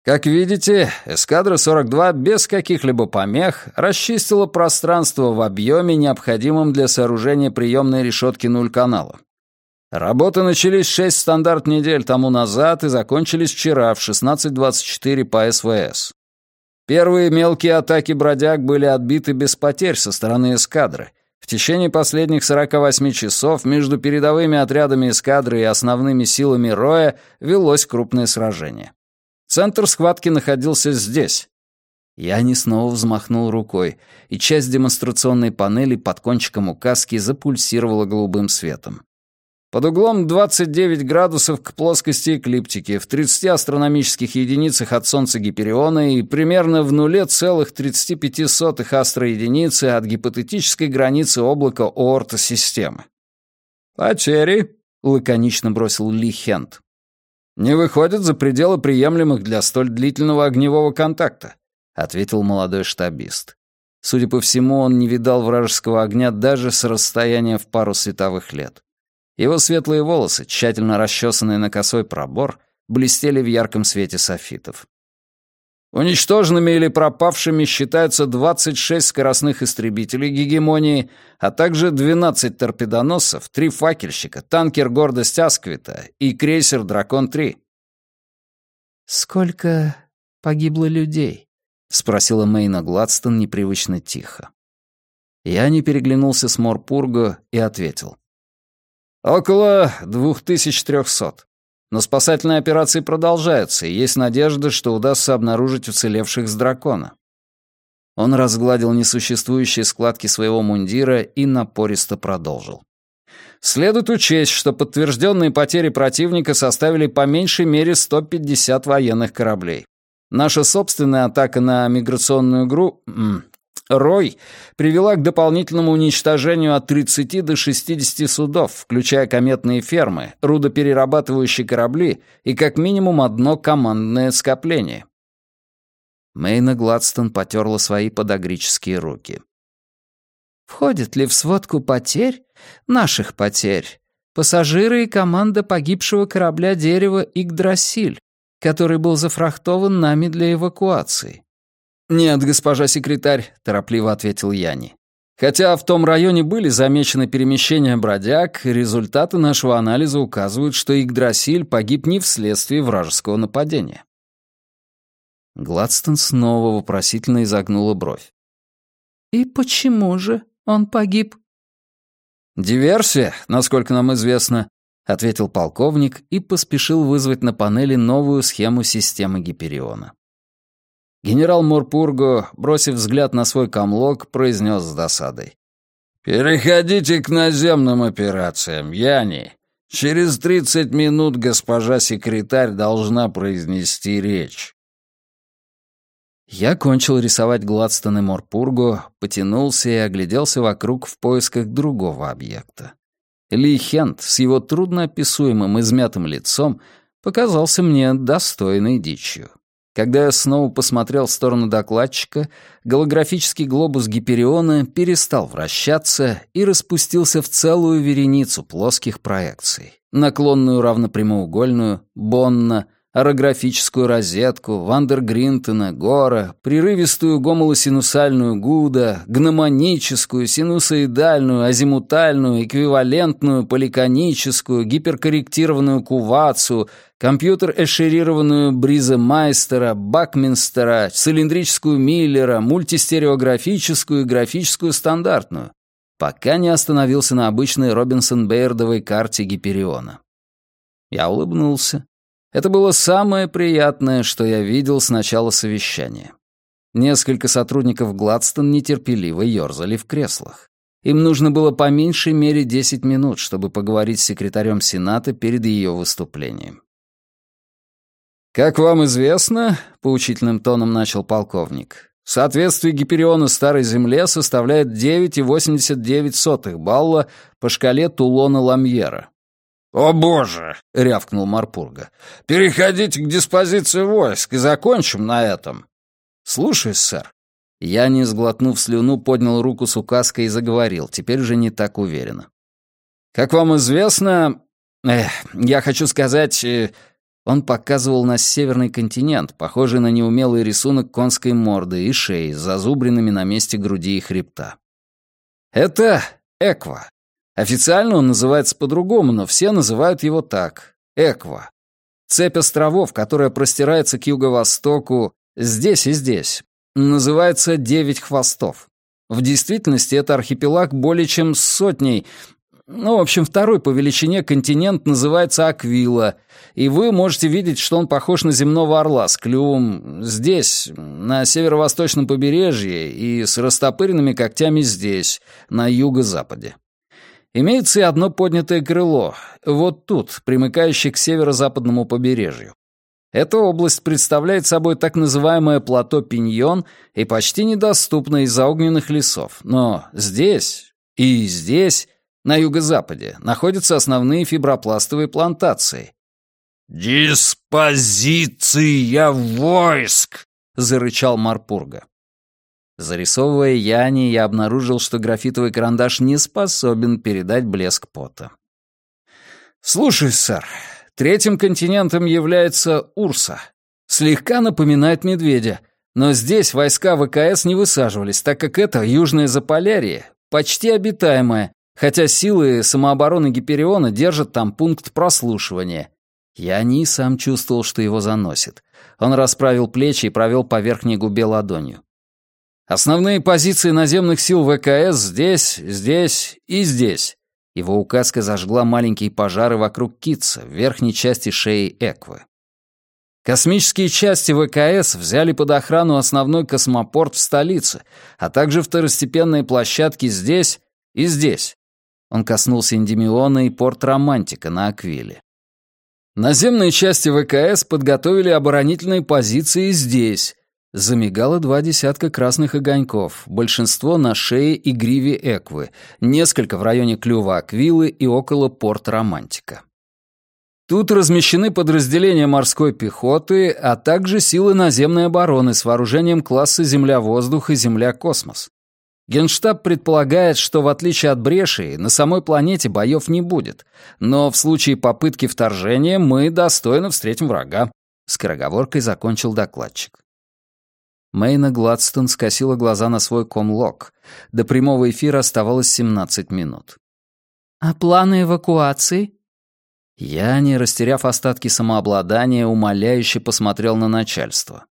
Как видите, эскадра 42 без каких-либо помех расчистила пространство в объеме, необходимом для сооружения приемной решетки нуль-канала. Работы начались 6 стандарт-недель тому назад и закончились вчера в 16:24 по СВС. Первые мелкие атаки бродяг были отбиты без потерь со стороны эскадры. В течение последних 48 часов между передовыми отрядами эскадры и основными силами Роя велось крупное сражение. Центр схватки находился здесь. Яни снова взмахнул рукой, и часть демонстрационной панели под кончиком указки запульсировала голубым светом. Под углом 29 градусов к плоскости эклиптики, в 30 астрономических единицах от Солнца Гипериона и примерно в 0,35 астроединицы от гипотетической границы облака Оорта-системы. «Потери», — лаконично бросил Ли Хент, «не выходят за пределы приемлемых для столь длительного огневого контакта», — ответил молодой штабист. Судя по всему, он не видал вражеского огня даже с расстояния в пару световых лет. Его светлые волосы, тщательно расчесанные на косой пробор, блестели в ярком свете софитов. Уничтоженными или пропавшими считаются 26 скоростных истребителей «Гегемонии», а также 12 торпедоносцев, 3 факельщика, танкер «Гордость Асквита» и крейсер «Дракон-3». «Сколько погибло людей?» — спросила Мэйна Гладстон непривычно тихо. Я не переглянулся с Морпурго и ответил. «Около 2300. Но спасательные операции продолжаются, и есть надежда, что удастся обнаружить уцелевших с дракона». Он разгладил несуществующие складки своего мундира и напористо продолжил. «Следует учесть, что подтвержденные потери противника составили по меньшей мере 150 военных кораблей. Наша собственная атака на миграционную Рой привела к дополнительному уничтожению от 30 до 60 судов, включая кометные фермы, рудоперерабатывающие корабли и как минимум одно командное скопление». Мэйна Гладстон потерла свои подагрические руки. «Входит ли в сводку потерь, наших потерь, пассажиры и команда погибшего корабля «Дерево» Игдрасиль, который был зафрахтован нами для эвакуации?» «Нет, госпожа секретарь», — торопливо ответил Яни. «Хотя в том районе были замечены перемещения бродяг, результаты нашего анализа указывают, что Игдрасиль погиб не вследствие вражеского нападения». Гладстон снова вопросительно изогнула бровь. «И почему же он погиб?» «Диверсия, насколько нам известно», — ответил полковник и поспешил вызвать на панели новую схему системы Гипериона. Генерал Морпурго, бросив взгляд на свой камлог, произнес с досадой. «Переходите к наземным операциям, Яни. Через 30 минут госпожа секретарь должна произнести речь». Я кончил рисовать Гладстон и Морпурго, потянулся и огляделся вокруг в поисках другого объекта. Ли Хент с его трудноописуемым измятым лицом показался мне достойной дичью. Когда я снова посмотрел в сторону докладчика, голографический глобус Гипериона перестал вращаться и распустился в целую вереницу плоских проекций. Наклонную равнопрямоугольную, Бонна, орографическую розетку, Вандергринтена, Гора, прерывистую гомолосинусальную Гуда, гномоническую, синусоидальную, азимутальную, эквивалентную, поликоническую, гиперкорректированную Кувацу, компьютер-эшерированную Бриземайстера, Бакминстера, цилиндрическую Миллера, мультистереографическую и графическую стандартную, пока не остановился на обычной Робинсон-Бейердовой карте Гипериона. Я улыбнулся. Это было самое приятное, что я видел с начала совещания. Несколько сотрудников Гладстон нетерпеливо ёрзали в креслах. Им нужно было по меньшей мере 10 минут, чтобы поговорить с секретарем Сената перед ее выступлением. «Как вам известно, — поучительным тоном начал полковник, — соответствие Гипериона Старой Земле составляет 9,89 балла по шкале Тулона-Ламьера». «О боже!» — рявкнул Морпурго. «Переходите к диспозиции войск и закончим на этом». «Слушаюсь, сэр». Я, не сглотнув слюну, поднял руку с указкой и заговорил, теперь уже не так уверенно. «Как вам известно, я хочу сказать, Он показывал на северный континент, похожий на неумелый рисунок конской морды и шеи с зазубринами на месте груди и хребта. Это Эква. Официально он называется по-другому, но все называют его так — Эква. Цепь островов, которая простирается к юго-востоку, здесь и здесь, называется 9 хвостов. В действительности это архипелаг более чем с сотней. В общем, второй по величине континент называется Аквила, и вы можете видеть, что он похож на земного орла с клювом здесь, на северо-восточном побережье, и с растопыренными когтями здесь, на юго-западе. Имеется и одно поднятое крыло, вот тут, примыкающее к северо-западному побережью. Эта область представляет собой так называемое плато Пиньон и почти недоступна из-за огненных лесов, но здесь и здесь, на юго-западе, находятся основные фибропластовые плантации. «Диспозиция войск!» — зарычал Марпурга. Зарисовывая Яни, я обнаружил, что графитовый карандаш не способен передать блеск пота. «Слушай, сэр, третьим континентом является Урса. Слегка напоминает медведя, но здесь войска ВКС не высаживались, так как это Южное Заполярье, почти обитаемое, хотя силы самообороны Гипериона держат там пункт прослушивания». Я и сам чувствовал, что его заносит. Он расправил плечи и провел по верхней губе ладонью. «Основные позиции наземных сил ВКС здесь, здесь и здесь». Его указка зажгла маленькие пожары вокруг Китса, в верхней части шеи Эквы. Космические части ВКС взяли под охрану основной космопорт в столице, а также второстепенные площадки здесь и здесь. Он коснулся Эндимиона и порт Романтика на Аквиле. Наземные части ВКС подготовили оборонительные позиции здесь. Замигало 2 десятка красных огоньков, большинство на шее и гриве Эквы, несколько в районе клюва Аквилы и около порт Романтика. Тут размещены подразделения морской пехоты, а также силы наземной обороны с вооружением класса «Земля-воздух» и «Земля-космос». Генштаб предполагает, что в отличие от Брешии, на самой планете боев не будет, но в случае попытки вторжения мы достойно встретим врага. Скороговоркой закончил докладчик. Мэйна Гладстон скосила глаза на свой комлог. До прямого эфира оставалось 17 минут. «А планы эвакуации?» Я, не растеряв остатки самообладания, умоляюще посмотрел на начальство.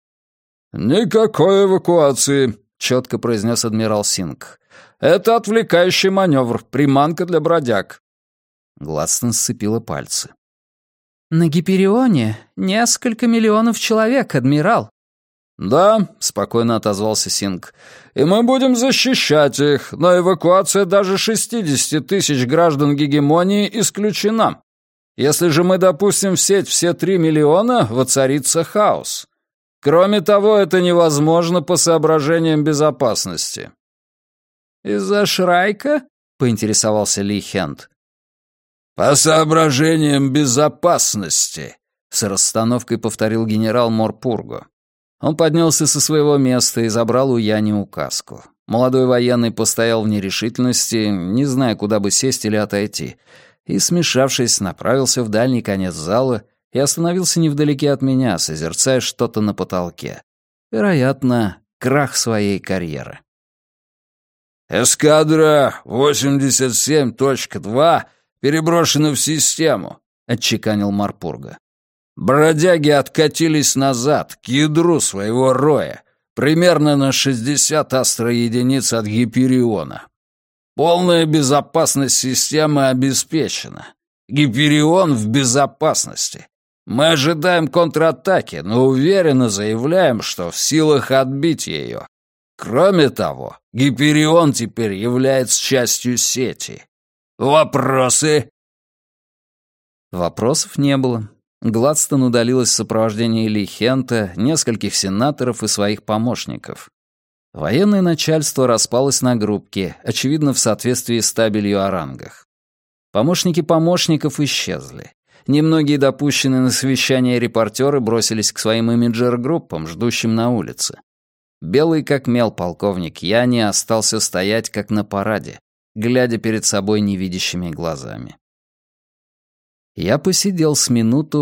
«Никакой эвакуации», — четко произнес адмирал Синг. «Это отвлекающий маневр, приманка для бродяг». Гладстон сцепила пальцы. «На Гиперионе несколько миллионов человек, адмирал». «Да», — спокойно отозвался Синг, — «и мы будем защищать их, но эвакуация даже 60 тысяч граждан гегемонии исключена. Если же мы допустим в сеть все 3 миллиона, воцарится хаос. Кроме того, это невозможно по соображениям безопасности». «Из-за Шрайка?» — поинтересовался Ли Хенд. «По соображениям безопасности», — с расстановкой повторил генерал Морпурго. Он поднялся со своего места и забрал у Яни указку. Молодой военный постоял в нерешительности, не зная, куда бы сесть или отойти, и, смешавшись, направился в дальний конец зала и остановился невдалеке от меня, созерцая что-то на потолке. Вероятно, крах своей карьеры. «Эскадра 87.2 переброшена в систему», — отчеканил Марпурга. «Бродяги откатились назад, к ядру своего роя, примерно на 60 астроединиц от Гипериона. Полная безопасность системы обеспечена. Гиперион в безопасности. Мы ожидаем контратаки, но уверенно заявляем, что в силах отбить ее. Кроме того, Гиперион теперь является частью сети. Вопросы?» Вопросов не было. Гладстон удалилась в сопровождении Ли Хента, нескольких сенаторов и своих помощников. Военное начальство распалось на группки, очевидно, в соответствии с табелью о рангах. Помощники помощников исчезли. Немногие допущенные на совещание репортеры бросились к своим имиджер-группам, ждущим на улице. Белый как мел полковник Яни остался стоять как на параде, глядя перед собой невидящими глазами. Я посидел с минуту,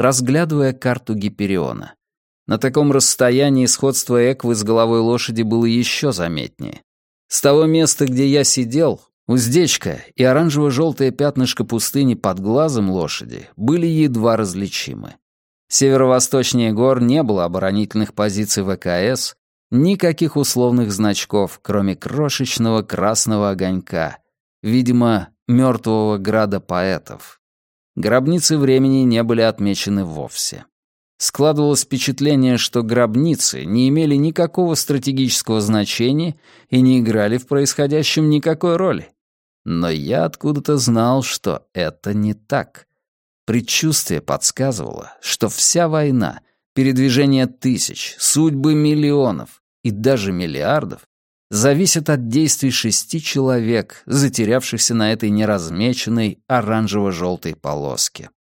разглядывая карту Гипериона. На таком расстоянии сходство Эквы с головой лошади было еще заметнее. С того места, где я сидел, уздечка и оранжево-желтое пятнышко пустыни под глазом лошади были едва различимы. Северо-восточнее гор не было оборонительных позиций ВКС, никаких условных значков, кроме крошечного красного огонька, видимо, мертвого града поэтов. Гробницы времени не были отмечены вовсе. Складывалось впечатление, что гробницы не имели никакого стратегического значения и не играли в происходящем никакой роли. Но я откуда-то знал, что это не так. Предчувствие подсказывало, что вся война, передвижение тысяч, судьбы миллионов и даже миллиардов зависят от действий 6 человек, затерявшихся на этой неразмеченной оранжево-желтой полоске.